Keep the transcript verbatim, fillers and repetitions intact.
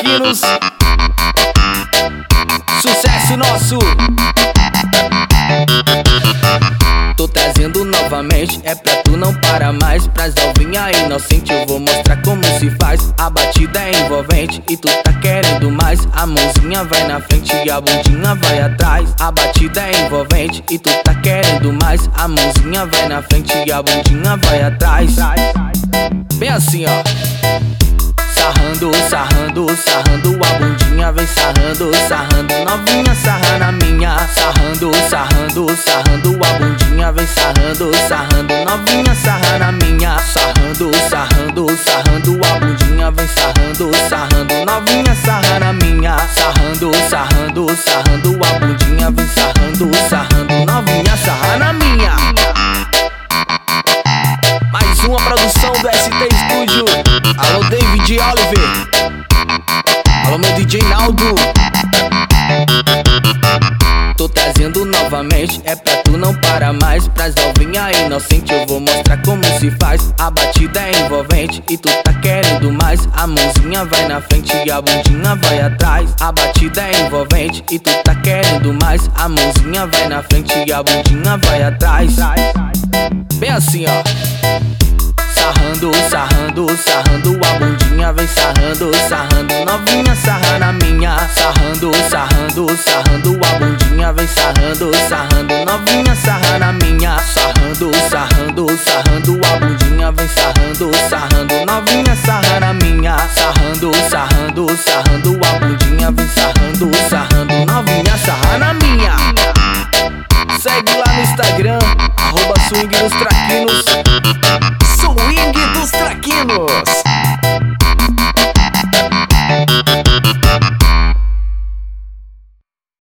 Traquinos. Sucesso nosso. Tô trazendo novamente, é pra tu não parar mais. Pras novinha inocente eu vou mostrar como se faz. A batida é envolvente e tu tá querendo mais. A mãozinha vai na frente e a bundinha vai atrás. A batida é envolvente e tu tá querendo mais. A mãozinha vai na frente e a bundinha vai atrás. Bem assim, ó. Sarrando, sarrando, sarrando, a bundinha vem sarrando, sarrando, novinha sarra na minha. Sarrando, sarrando, sarrando, a bundinha vem sarrando, sarrando, novinha sarra na minha. Sarrando, sarrando, sarrando, a bundinha vem sarrando, sarrando, novinha sarra na minha. Sarrando, sarrando, sarrando, a bundinha vem sarrando, sarrando, novinha sarra na minha. Mais uma produção do S T Studio. Alô David Oliver. Alô meu D J Naldo. Tô trazendo novamente, é pra tu não parar mais. Pras novinha inocente eu vou mostrar como se faz. A batida é envolvente e tu tá querendo mais. A mãozinha vai na frente e a bundinha vai atrás. A batida é envolvente e tu tá querendo mais. A mãozinha vai na frente e a bundinha vai atrás. Bem assim, ó. Sarrando, sarrando, sarrando, a bundinha vem sarrando, sarrando, novinha sarra na minha. Sarrando, sarrando, sarrando, a bundinha vem sarrando, sarrando, novinha sarra na minha. Sarrando, sarrando, sarrando, a bundinha vem sarrando, sarrando, novinha sarra na minha. Sarrando, sarrando, sarrando, a bundinha vem sarrando, sarrando, novinha sarra na minha. Segue lá no Instagram, arroba Swing dos Traquinos. Swing dos Traquinos.